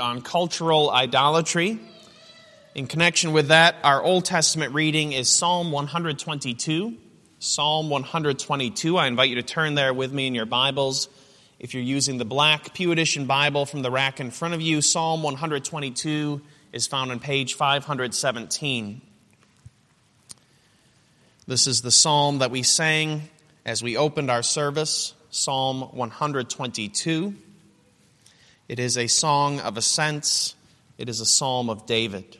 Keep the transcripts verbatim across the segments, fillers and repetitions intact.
on cultural idolatry. In connection with that, our Old Testament reading is Psalm one twenty-two. Psalm one twenty-two. I invite you to turn there with me in your Bibles. If you're using the black Pew Edition Bible from the rack in front of you, Psalm one twenty-two is found on page five seventeen. This is the psalm that we sang as we opened our service, Psalm one twenty-two. It is a song of ascents. It is a psalm of David.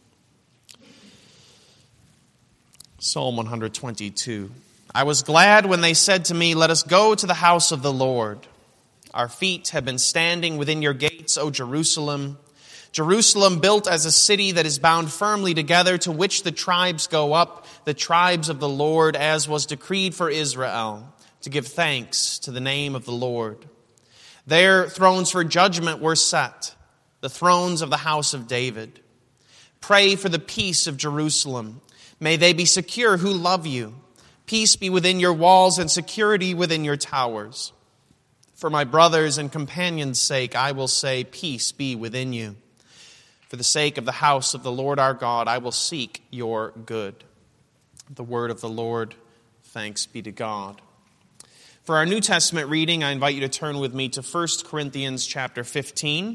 Psalm one twenty-two. I was glad when they said to me, "Let us go to the house of the Lord." Our feet have been standing within your gates, O Jerusalem. Jerusalem built as a city that is bound firmly together, to which the tribes go up, the tribes of the Lord, as was decreed for Israel, to give thanks to the name of the Lord. There thrones for judgment were set, the thrones of the house of David. Pray for the peace of Jerusalem. May they be secure who love you. Peace be within your walls and security within your towers. For my brothers and companions' sake, I will say, peace be within you. For the sake of the house of the Lord our God, I will seek your good. The word of the Lord, thanks be to God. For our New Testament reading, I invite you to turn with me to First Corinthians chapter fifteen.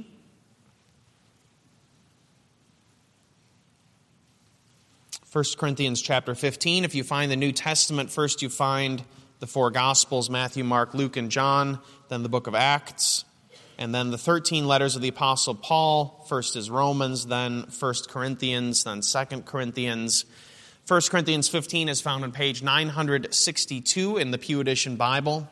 First Corinthians chapter fifteen. If you find the New Testament, first you find the four Gospels, Matthew, Mark, Luke, and John, then the book of Acts, and then the thirteen letters of the Apostle Paul. First is Romans, then First Corinthians, then Second Corinthians. First Corinthians fifteen is found on page nine sixty-two in the Pew Edition Bible.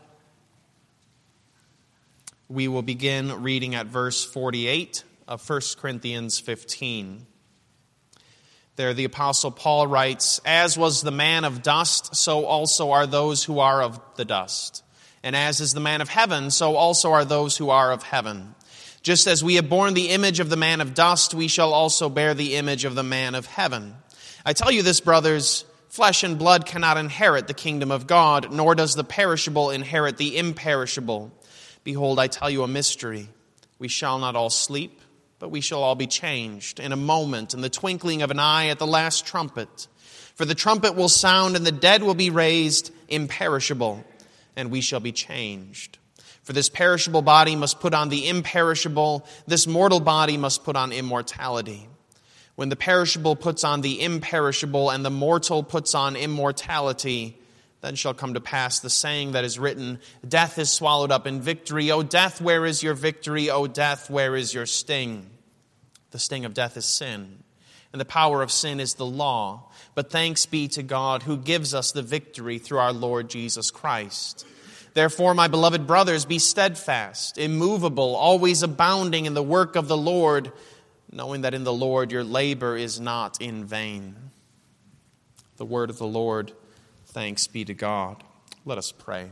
We will begin reading at verse forty-eight of First Corinthians fifteen. There the Apostle Paul writes, "As was the man of dust, so also are those who are of the dust. And as is the man of heaven, so also are those who are of heaven. Just as we have borne the image of the man of dust, we shall also bear the image of the man of heaven. I tell you this, brothers, flesh and blood cannot inherit the kingdom of God, nor does the perishable inherit the imperishable. Behold, I tell you a mystery. We shall not all sleep, but we shall all be changed in a moment, in the twinkling of an eye, at the last trumpet. For the trumpet will sound, and the dead will be raised imperishable, and we shall be changed. For this perishable body must put on the imperishable, this mortal body must put on immortality. When the perishable puts on the imperishable, and the mortal puts on immortality, then shall come to pass the saying that is written, death is swallowed up in victory. O death, where is your victory? O death, where is your sting? The sting of death is sin, and the power of sin is the law. But thanks be to God who gives us the victory through our Lord Jesus Christ. Therefore, my beloved brothers, be steadfast, immovable, always abounding in the work of the Lord, knowing that in the Lord your labor is not in vain." The word of the Lord, thanks be to God. Let us pray.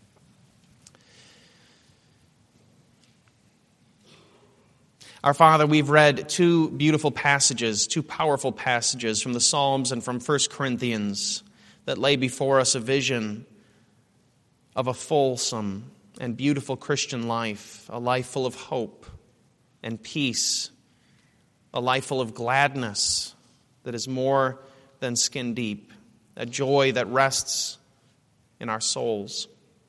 Our Father, we've read two beautiful passages, two powerful passages from the Psalms and from First Corinthians that lay before us a vision of a fulsome and beautiful Christian life, a life full of hope and peace, a life full of gladness that is more than skin deep, a joy that rests in our souls.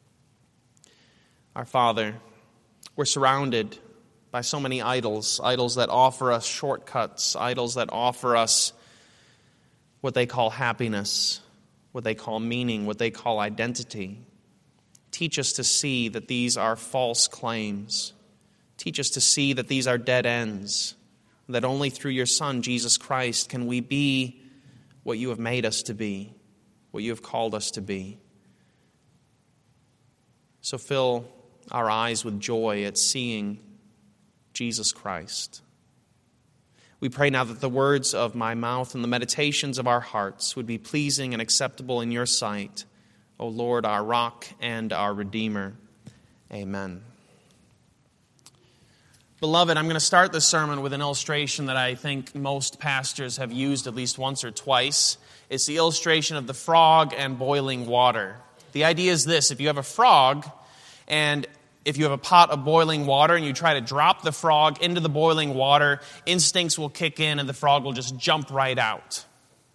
Our Father, we're surrounded by so many idols, idols that offer us shortcuts, idols that offer us what they call happiness, what they call meaning, what they call identity. Teach us to see that these are false claims. Teach us to see that these are dead ends, that only through your Son, Jesus Christ, can we be what you have made us to be, what you have called us to be. So fill our eyes with joy at seeing Jesus Christ. We pray now that the words of my mouth and the meditations of our hearts would be pleasing and acceptable in your sight, O Lord, our rock and our Redeemer. Amen. Beloved, I'm going to start this sermon with an illustration that I think most pastors have used at least once or twice. It's the illustration of the frog and boiling water. The idea is this: if you have a frog and If you have a pot of boiling water and you try to drop the frog into the boiling water, instincts will kick in and the frog will just jump right out.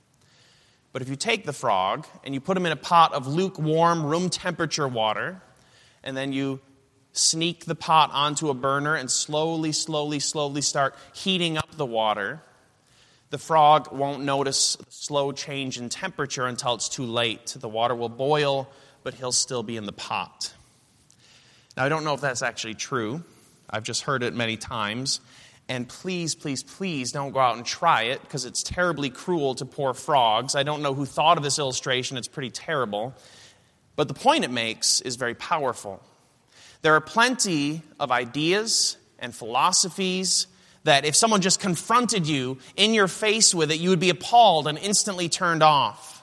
But if you take the frog and you put him in a pot of lukewarm, room temperature water, and then you sneak the pot onto a burner and slowly, slowly, slowly start heating up the water, the frog won't notice the slow change in temperature until it's too late. The water will boil, but he'll still be in the pot. Now, I don't know if that's actually true. I've just heard it many times. And please, please, please don't go out and try it, because it's terribly cruel to poor frogs. I don't know who thought of this illustration. It's pretty terrible. But the point it makes is very powerful. There are plenty of ideas and philosophies that if someone just confronted you in your face with it, you would be appalled and instantly turned off.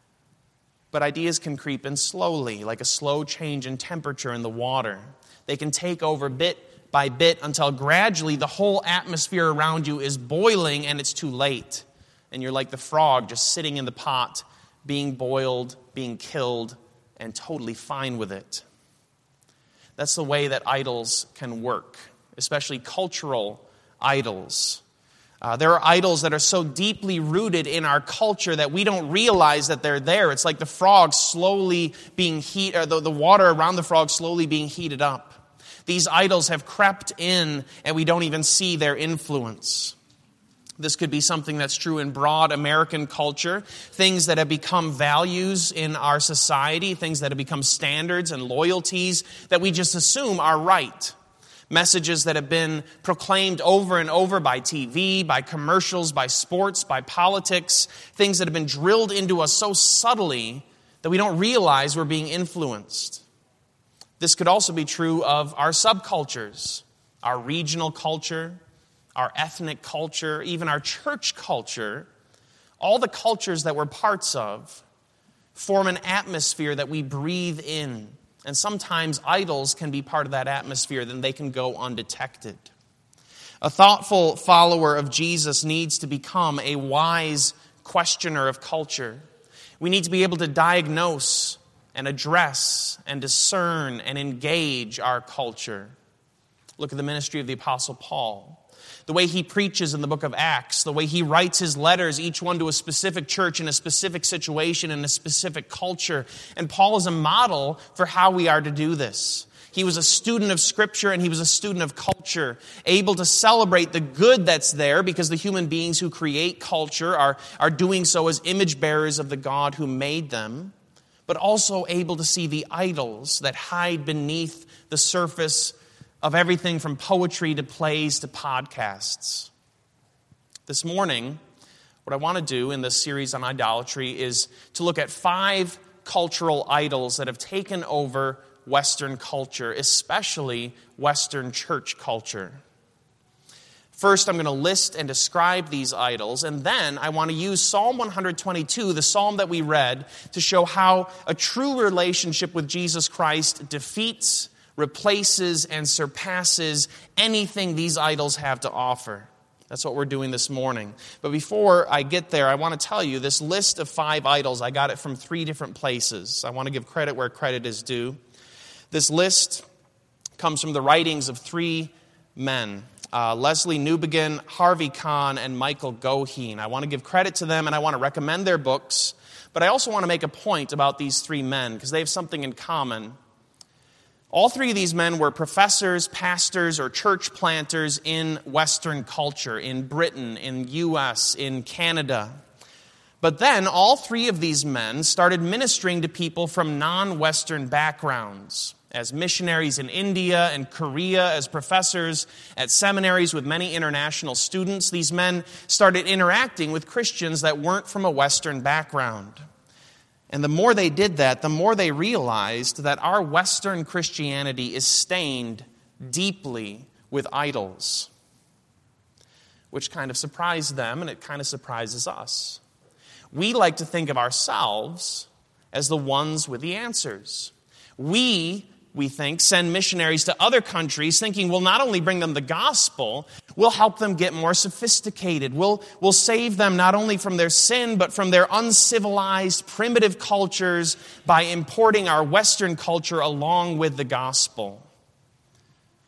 But ideas can creep in slowly, like a slow change in temperature in the water. They can take over bit by bit until gradually the whole atmosphere around you is boiling and it's too late. And you're like the frog just sitting in the pot, being boiled, being killed, and totally fine with it. That's the way that idols can work, especially cultural idols. Uh, there are idols that are so deeply rooted in our culture that we don't realize that they're there. It's like the frog slowly being heat, or the, the water around the frog slowly being heated up. These idols have crept in, and we don't even see their influence. This could be something that's true in broad American culture, things that have become values in our society, things that have become standards and loyalties that we just assume are right. Messages that have been proclaimed over and over by T V, by commercials, by sports, by politics, things that have been drilled into us so subtly that we don't realize we're being influenced. This could also be true of our subcultures, our regional culture, our ethnic culture, even our church culture. All the cultures that we're parts of form an atmosphere that we breathe in. And sometimes idols can be part of that atmosphere, then they can go undetected. A thoughtful follower of Jesus needs to become a wise questioner of culture. We need to be able to diagnose and address and discern and engage our culture. Look at the ministry of the Apostle Paul. The way he preaches in the book of Acts, the way he writes his letters, each one to a specific church in a specific situation, in a specific culture. And Paul is a model for how we are to do this. He was a student of Scripture and he was a student of culture, able to celebrate the good that's there because the human beings who create culture are, are doing so as image bearers of the God who made them, but also able to see the idols that hide beneath the surface of everything from poetry to plays to podcasts. This morning, what I want to do in this series on idolatry is to look at five cultural idols that have taken over Western culture, especially Western church culture. First, I'm going to list and describe these idols, and then I want to use Psalm one twenty-two, the psalm that we read, to show how a true relationship with Jesus Christ defeats, replaces, and surpasses anything these idols have to offer. That's what we're doing this morning. But before I get there, I want to tell you this list of five idols, I got it from three different places. I want to give credit where credit is due. This list comes from the writings of three men, uh, Leslie Newbegin, Harvey Kahn, and Michael Goheen. I want to give credit to them, and I want to recommend their books. But I also want to make a point about these three men, because they have something in common. All three of these men were professors, pastors, or church planters in Western culture, in Britain, in U S, in Canada. But then all three of these men started ministering to people from non-Western backgrounds, as missionaries in India and Korea, as professors at seminaries with many international students. These men started interacting with Christians that weren't from a Western background. And the more they did that, the more they realized that our Western Christianity is stained deeply with idols, which kind of surprised them, and it kind of surprises us. We like to think of ourselves as the ones with the answers. We, we think, send missionaries to other countries thinking we'll not only bring them the gospel, we'll help them get more sophisticated. We'll, we'll save them not only from their sin, but from their uncivilized, primitive cultures by importing our Western culture along with the gospel.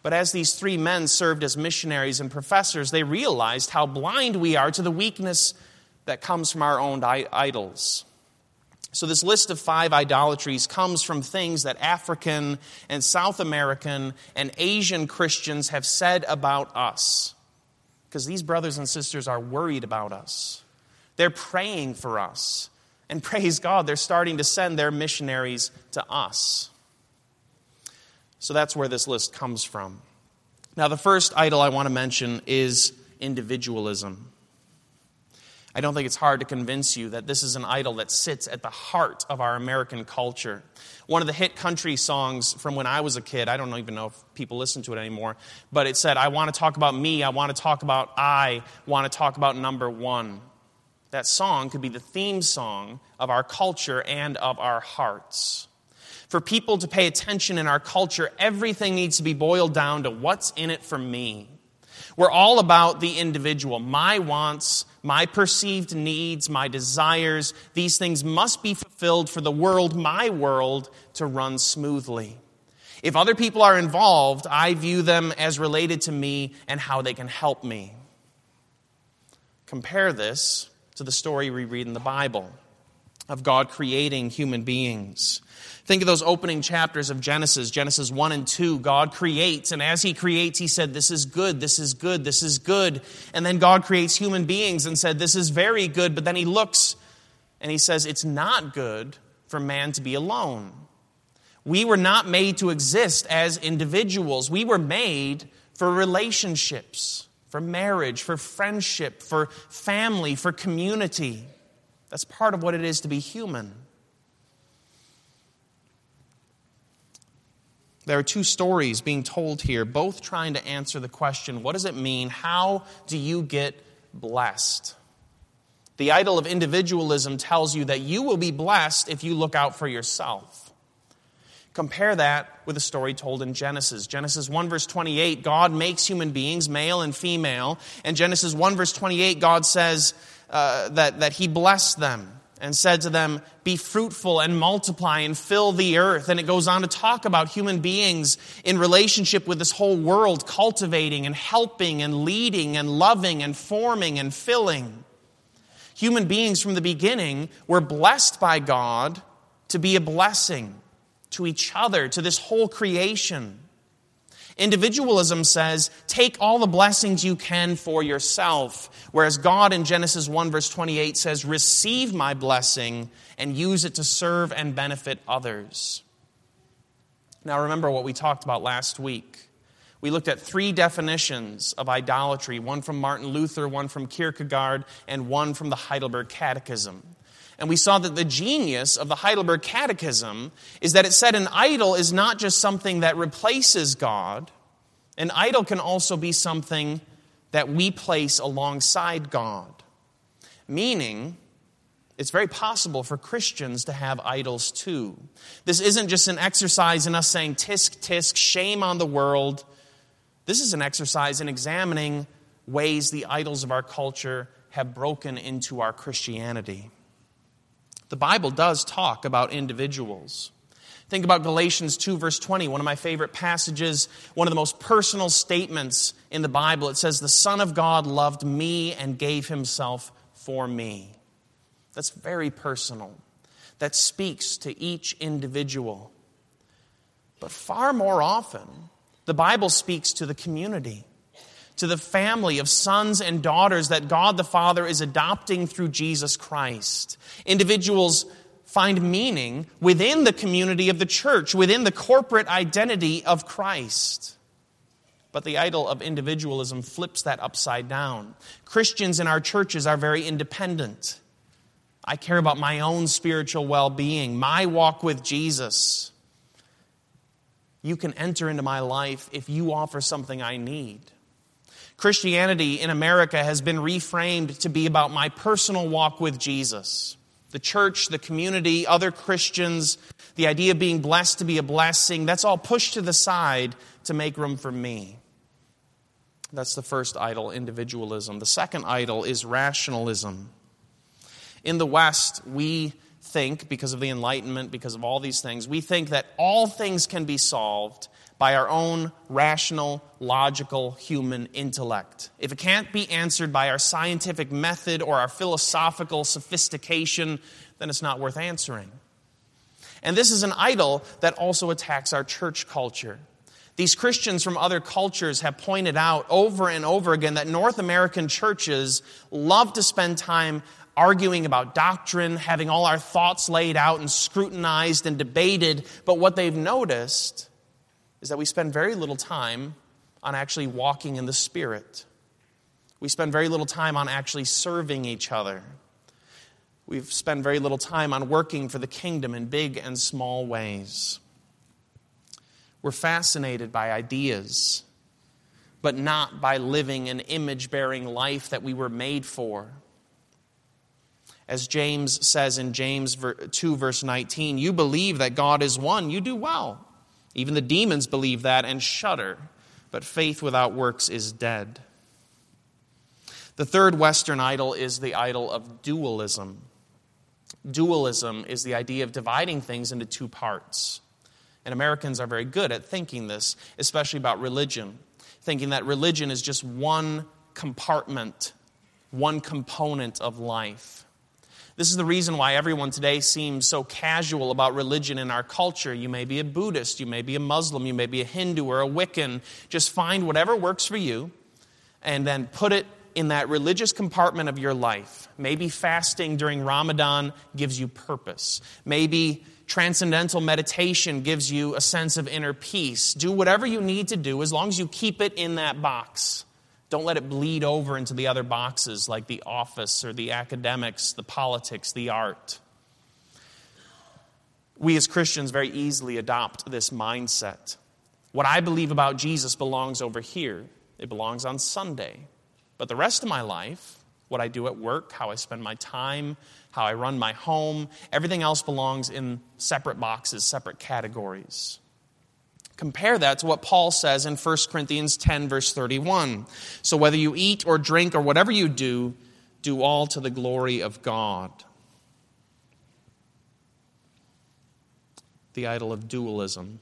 But as these three men served as missionaries and professors, they realized how blind we are to the weakness that comes from our own idols. So this list of five idolatries comes from things that African and South American and Asian Christians have said about us. Because these brothers and sisters are worried about us. They're praying for us. And praise God, they're starting to send their missionaries to us. So that's where this list comes from. Now, the first idol I want to mention is individualism. I don't think it's hard to convince you that this is an idol that sits at the heart of our American culture. One of the hit country songs from when I was a kid, I don't even know if people listen to it anymore, but it said, I want to talk about me, I want to talk about I, want to talk about number one. That song could be the theme song of our culture and of our hearts. For people to pay attention in our culture, everything needs to be boiled down to what's in it for me. We're all about the individual. My wants, my perceived needs, my desires, these things must be fulfilled for the world, my world, to run smoothly. If other people are involved, I view them as related to me and how they can help me. Compare this to the story we read in the Bible of God creating human beings. Think of those opening chapters of Genesis, Genesis one and two. God creates, and as He creates, He said, this is good, this is good, this is good. And then God creates human beings and said, this is very good. But then He looks and He says, it's not good for man to be alone. We were not made to exist as individuals. We were made for relationships, for marriage, for friendship, for family, for community. That's part of what it is to be human. There are two stories being told here, both trying to answer the question, what does it mean? How do you get blessed? The idol of individualism tells you that you will be blessed if you look out for yourself. Compare that with a story told in Genesis. Genesis one verse twenty-eight, God makes human beings, male and female. And Genesis one verse twenty-eight, God says uh, that, that He blessed them and said to them, be fruitful and multiply and fill the earth. And it goes on to talk about human beings in relationship with this whole world, cultivating and helping and leading and loving and forming and filling. Human beings from the beginning were blessed by God to be a blessing to each other, to this whole creation. Individualism says, take all the blessings you can for yourself. Whereas God in Genesis one verse twenty-eight says, receive my blessing and use it to serve and benefit others. Now remember what we talked about last week. We looked at three definitions of idolatry, one from Martin Luther, one from Kierkegaard, and one from the Heidelberg Catechism. And we saw that the genius of the Heidelberg Catechism is that it said an idol is not just something that replaces God. An idol can also be something that we place alongside God. Meaning, it's very possible for Christians to have idols too. This isn't just an exercise in us saying, tisk, tisk, shame on the world. This is an exercise in examining ways the idols of our culture have broken into our Christianity. The Bible does talk about individuals. Think about Galatians two verse twenty, one of my favorite passages, one of the most personal statements in the Bible. It says, the Son of God loved me and gave Himself for me. That's very personal. That speaks to each individual. But far more often, the Bible speaks to the community, to the family of sons and daughters that God the Father is adopting through Jesus Christ. Individuals find meaning within the community of the church, within the corporate identity of Christ. But the idol of individualism flips that upside down. Christians in our churches are very independent. I care about my own spiritual well-being, my walk with Jesus. You can enter into my life if you offer something I need. Christianity in America has been reframed to be about my personal walk with Jesus. The church, the community, other Christians, the idea of being blessed to be a blessing, that's all pushed to the side to make room for me. That's the first idol, individualism. The second idol is rationalism. In the West, we think, because of the Enlightenment, because of all these things, we think that all things can be solved by our own rational, logical human intellect. If it can't be answered by our scientific method or our philosophical sophistication, then it's not worth answering. And this is an idol that also attacks our church culture. These Christians from other cultures have pointed out over and over again that North American churches love to spend time arguing about doctrine, having all our thoughts laid out and scrutinized and debated. But what they've noticed is that we spend very little time on actually walking in the Spirit. We spend very little time on actually serving each other. We've spent very little time on working for the kingdom in big and small ways. We're fascinated by ideas, but not by living an image-bearing life that we were made for. As James says in James two, verse nineteen, you believe that God is one, you do well. Even the demons believe that and shudder, but faith without works is dead. The third Western idol is the idol of dualism. Dualism is the idea of dividing things into two parts. And Americans are very good at thinking this, especially about religion, thinking that religion is just one compartment, one component of life. This is the reason why everyone today seems so casual about religion in our culture. You may be a Buddhist, you may be a Muslim, you may be a Hindu or a Wiccan. Just find whatever works for you and then put it in that religious compartment of your life. Maybe fasting during Ramadan gives you purpose. Maybe transcendental meditation gives you a sense of inner peace. Do whatever you need to do as long as you keep it in that box. Don't let it bleed over into the other boxes like the office or the academics, the politics, the art. We as Christians very easily adopt this mindset. What I believe about Jesus belongs over here. It belongs on Sunday. But the rest of my life, what I do at work, how I spend my time, how I run my home, everything else belongs in separate boxes, separate categories. Compare that to what Paul says in First Corinthians ten, verse thirty-one. So whether you eat or drink or whatever you do, do all to the glory of God. The idol of dualism.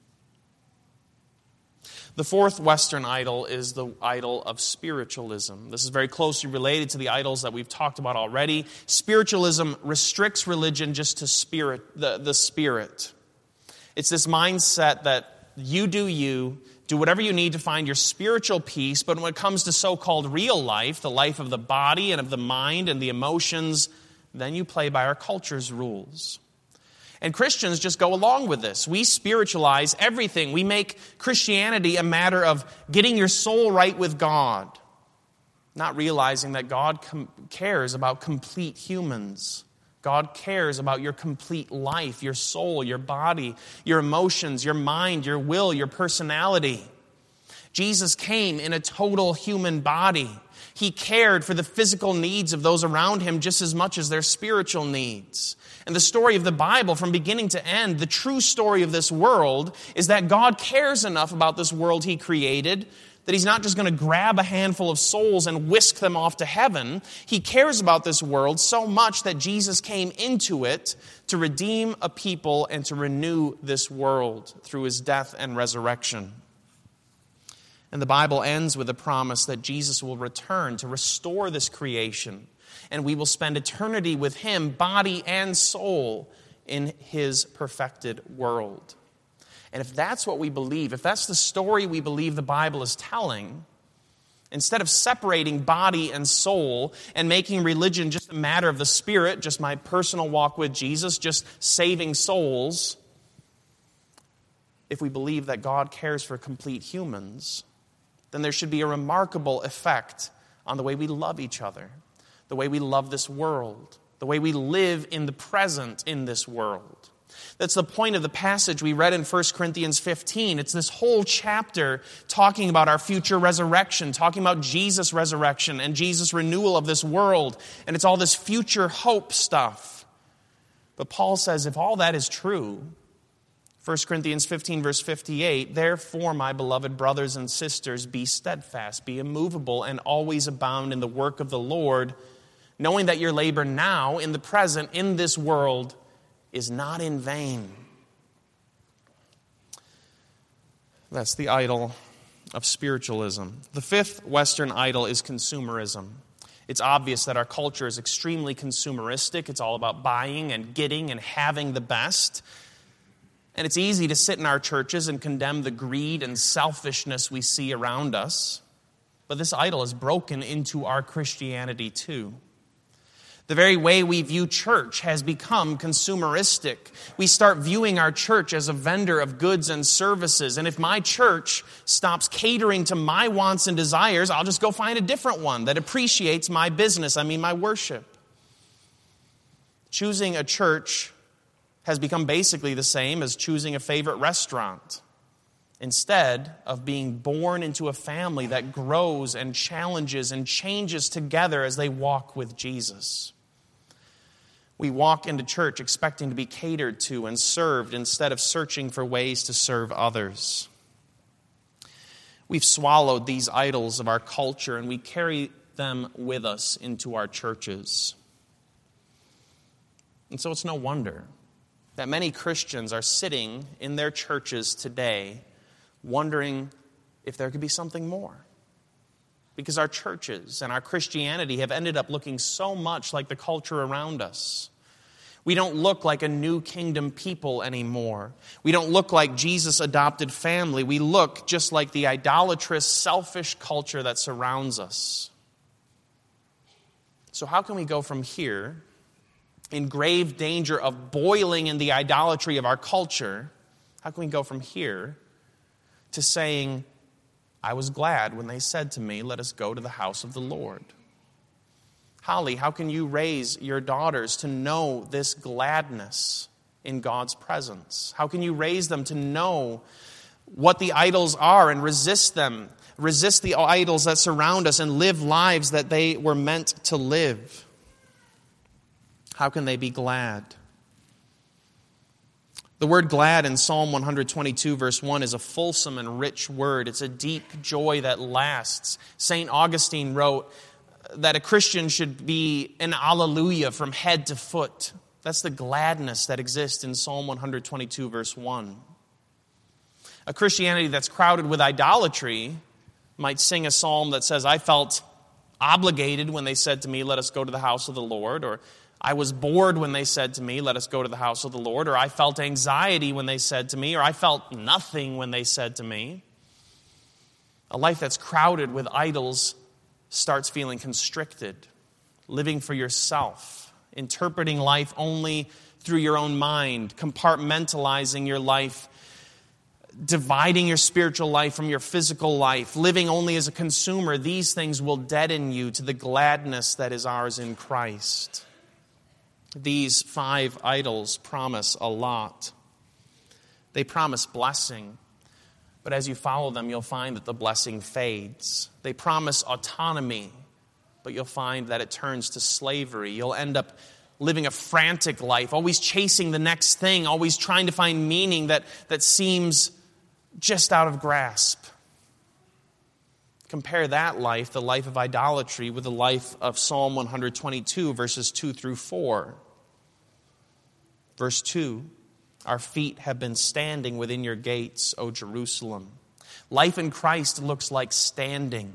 The fourth Western idol is the idol of spiritualism. This is very closely related to the idols that we've talked about already. Spiritualism restricts religion just to spirit, the, the spirit. It's this mindset that you do you, do whatever you need to find your spiritual peace, but when it comes to so-called real life, the life of the body and of the mind and the emotions, then you play by our culture's rules. And Christians just go along with this. We spiritualize everything. We make Christianity a matter of getting your soul right with God, not realizing that God com- cares about complete humans. God cares about your complete life, your soul, your body, your emotions, your mind, your will, your personality. Jesus came in a total human body. He cared for the physical needs of those around him just as much as their spiritual needs. And the story of the Bible, from beginning to end, the true story of this world, is that God cares enough about this world he created that he's not just going to grab a handful of souls and whisk them off to heaven. He cares about this world so much that Jesus came into it to redeem a people and to renew this world through his death and resurrection. And the Bible ends with a promise that Jesus will return to restore this creation, and we will spend eternity with him, body and soul, in his perfected world. And if that's what we believe, if that's the story we believe the Bible is telling, instead of separating body and soul and making religion just a matter of the spirit, just my personal walk with Jesus, just saving souls, if we believe that God cares for complete humans, then there should be a remarkable effect on the way we love each other, the way we love this world, the way we live in the present in this world. That's the point of the passage we read in First Corinthians fifteen. It's this whole chapter talking about our future resurrection, talking about Jesus' resurrection and Jesus' renewal of this world. And it's all this future hope stuff. But Paul says if all that is true, First Corinthians fifteen, verse fifty-eight, therefore, my beloved brothers and sisters, be steadfast, be immovable, and always abound in the work of the Lord, knowing that your labor now, in the present, in this world, is not in vain. That's the idol of spiritualism. The fifth Western idol is consumerism. It's obvious that our culture is extremely consumeristic. It's all about buying and getting and having the best. And it's easy to sit in our churches and condemn the greed and selfishness we see around us. But this idol is broken into our Christianity too. The very way we view church has become consumeristic. We start viewing our church as a vendor of goods and services. And if my church stops catering to my wants and desires, I'll just go find a different one that appreciates my business, I mean my worship. Choosing a church has become basically the same as choosing a favorite restaurant, instead of being born into a family that grows and challenges and changes together as they walk with Jesus. We walk into church expecting to be catered to and served instead of searching for ways to serve others. We've swallowed these idols of our culture and we carry them with us into our churches. And so it's no wonder that many Christians are sitting in their churches today wondering if there could be something more. Because our churches and our Christianity have ended up looking so much like the culture around us. We don't look like a new kingdom people anymore. We don't look like Jesus' adopted family. We look just like the idolatrous, selfish culture that surrounds us. So how can we go from here, in grave danger of boiling in the idolatry of our culture, how can we go from here to saying, I was glad when they said to me, let us go to the house of the Lord? Holly, how can you raise your daughters to know this gladness in God's presence? How can you raise them to know what the idols are and resist them, resist the idols that surround us and live lives that they were meant to live? How can they be glad? The word glad in Psalm one twenty-two verse one is a fulsome and rich word. It's a deep joy that lasts. Saint Augustine wrote that a Christian should be an alleluia from head to foot. That's the gladness that exists in Psalm one twenty-two verse one. A Christianity that's crowded with idolatry might sing a psalm that says, I felt obligated when they said to me, let us go to the house of the Lord, or I was bored when they said to me, let us go to the house of the Lord, or I felt anxiety when they said to me, or I felt nothing when they said to me. A life that's crowded with idols starts feeling constricted, living for yourself, interpreting life only through your own mind, compartmentalizing your life, dividing your spiritual life from your physical life, living only as a consumer. These things will deaden you to the gladness that is ours in Christ. These five idols promise a lot. They promise blessing. But as you follow them, you'll find that the blessing fades. They promise autonomy, but you'll find that it turns to slavery. You'll end up living a frantic life, always chasing the next thing, always trying to find meaning that, that seems just out of grasp. Compare that life, the life of idolatry, with the life of Psalm one twenty-two, verses two through four. Verse two, our feet have been standing within your gates, O Jerusalem. Life in Christ looks like standing.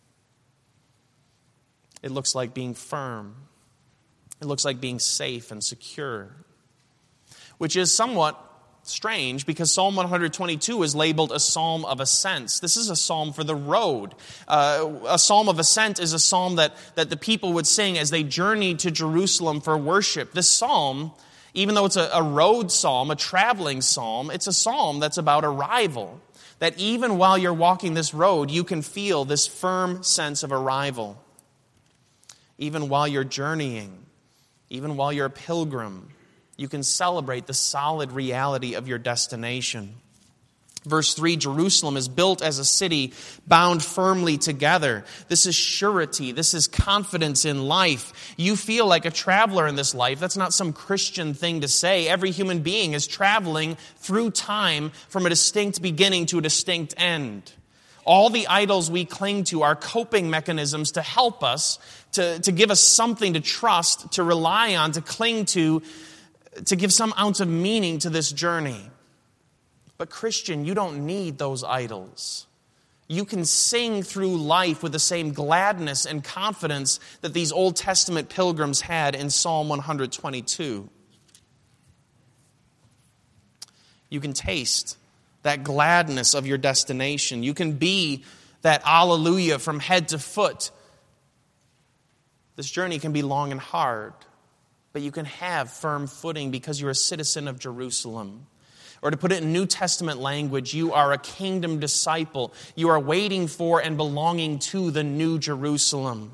It looks like being firm. It looks like being safe and secure, which is somewhat strange because Psalm one twenty-two is labeled a psalm of ascents. This is a psalm for the road. Uh, a psalm of ascent is a psalm that, that the people would sing as they journeyed to Jerusalem for worship. This psalm, even though it's a, a road psalm, a traveling psalm, it's a psalm that's about arrival. That even while you're walking this road, you can feel this firm sense of arrival. Even while you're journeying, even while you're a pilgrim, you can celebrate the solid reality of your destination. Verse three, Jerusalem is built as a city bound firmly together. This is surety. This is confidence in life. You feel like a traveler in this life. That's not some Christian thing to say. Every human being is traveling through time from a distinct beginning to a distinct end. All the idols we cling to are coping mechanisms to help us, to, to give us something to trust, to rely on, to cling to, to give some ounce of meaning to this journey. But Christian, you don't need those idols. You can sing through life with the same gladness and confidence that these Old Testament pilgrims had in Psalm one twenty-two. You can taste that gladness of your destination. You can be that alleluia from head to foot. This journey can be long and hard, but you can have firm footing because you're a citizen of Jerusalem. Or to put it in New Testament language, you are a kingdom disciple. You are waiting for and belonging to the New Jerusalem.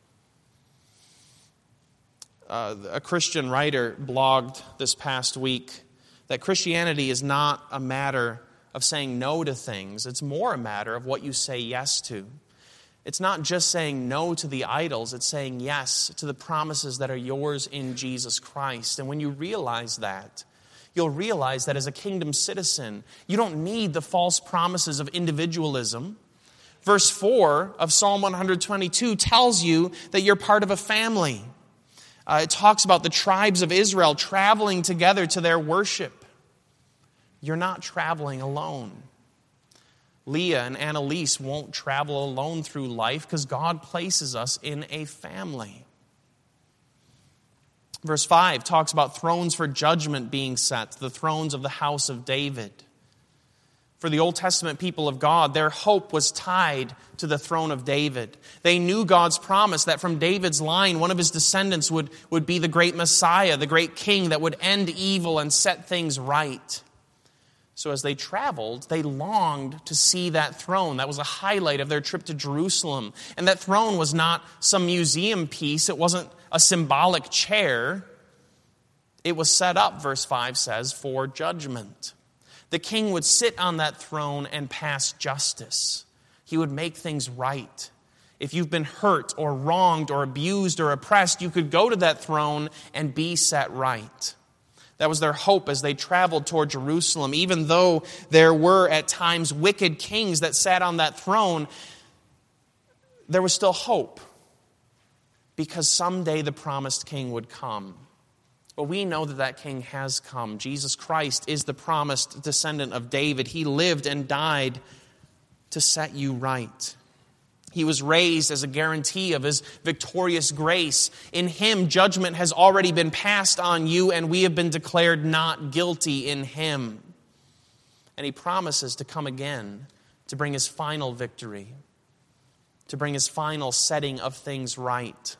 Uh, a Christian writer blogged this past week that Christianity is not a matter of saying no to things. It's more a matter of what you say yes to. It's not just saying no to the idols. It's saying yes to the promises that are yours in Jesus Christ. And when you realize that, you'll realize that as a kingdom citizen, you don't need the false promises of individualism. Verse four of Psalm one twenty-two tells you that you're part of a family. Uh, it talks about the tribes of Israel traveling together to their worship. You're not traveling alone. Leah and Annalise won't travel alone through life because God places us in a family. Verse five talks about thrones for judgment being set, the thrones of the house of David. For the Old Testament people of God, their hope was tied to the throne of David. They knew God's promise that from David's line, one of his descendants would, would be the great Messiah, the great king that would end evil and set things right. So as they traveled, they longed to see that throne. That was a highlight of their trip to Jerusalem. And that throne was not some museum piece. It wasn't a symbolic chair. It was set up, verse five says, for judgment. The king would sit on that throne and pass justice. He would make things right. If you've been hurt or wronged or abused or oppressed, you could go to that throne and be set right. That was their hope as they traveled toward Jerusalem. Even though there were at times wicked kings that sat on that throne, there was still hope. Because someday the promised king would come. But we know that that king has come. Jesus Christ is the promised descendant of David. He lived and died to set you right. He was raised as a guarantee of his victorious grace. In him, judgment has already been passed on you, and we have been declared not guilty in him. And he promises to come again to bring his final victory, to bring his final setting of things right.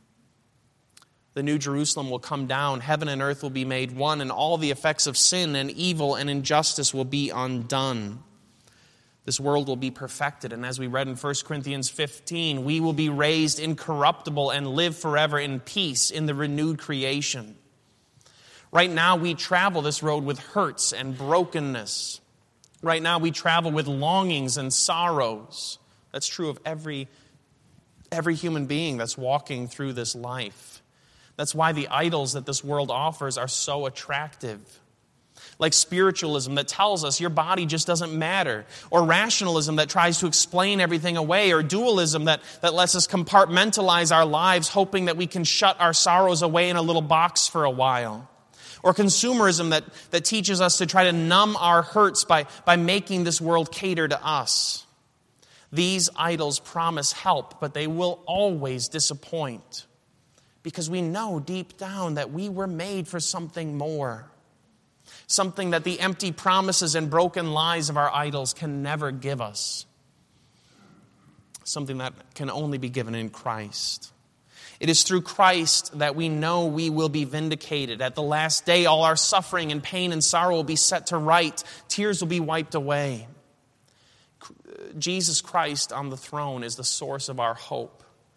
The New Jerusalem will come down, heaven and earth will be made one, and all the effects of sin and evil and injustice will be undone. This world will be perfected, and as we read in First Corinthians fifteen, we will be raised incorruptible and live forever in peace in the renewed creation. Right now, we travel this road with hurts and brokenness. Right now, we travel with longings and sorrows. That's true of every, every human being that's walking through this life. That's why the idols that this world offers are so attractive. Like spiritualism that tells us your body just doesn't matter. Or rationalism that tries to explain everything away. Or dualism that, that lets us compartmentalize our lives, hoping that we can shut our sorrows away in a little box for a while. Or consumerism that, that teaches us to try to numb our hurts by, by making this world cater to us. These idols promise help, but they will always disappoint. Because we know deep down that we were made for something more. Something that the empty promises and broken lies of our idols can never give us. Something that can only be given in Christ. It is through Christ that we know we will be vindicated. At the last day, all our suffering and pain and sorrow will be set to right. Tears will be wiped away. Jesus Christ on the throne is the source of our hope.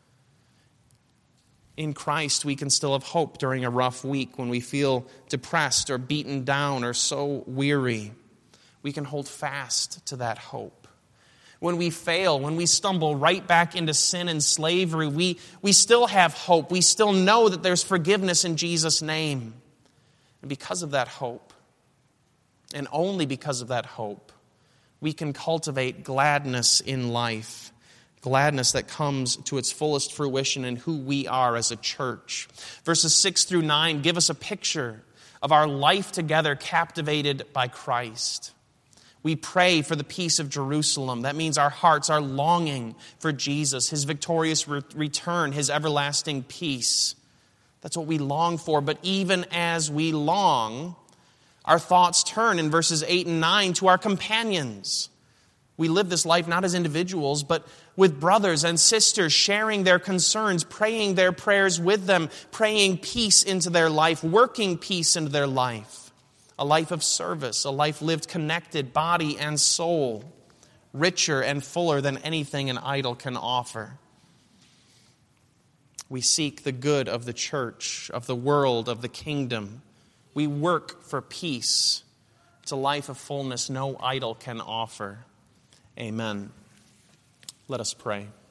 In Christ, we can still have hope during a rough week when we feel depressed or beaten down or so weary. We can hold fast to that hope. When we fail, when we stumble right back into sin and slavery, we, we still have hope. We still know that there's forgiveness in Jesus' name. And because of that hope, and only because of that hope, we can cultivate gladness in life. Gladness that comes to its fullest fruition in who we are as a church. Verses six through nine give us a picture of our life together captivated by Christ. We pray for the peace of Jerusalem. That means our hearts are longing for Jesus, His victorious re- return, His everlasting peace. That's what we long for. But even as we long, our thoughts turn in verses eight and nine to our companions. We live this life not as individuals, but with brothers and sisters, sharing their concerns, praying their prayers with them, praying peace into their life, working peace into their life. A life of service, a life lived connected, body and soul, richer and fuller than anything an idol can offer. We seek the good of the church, of the world, of the kingdom. We work for peace. It's a life of fullness no idol can offer. Amen. Let us pray.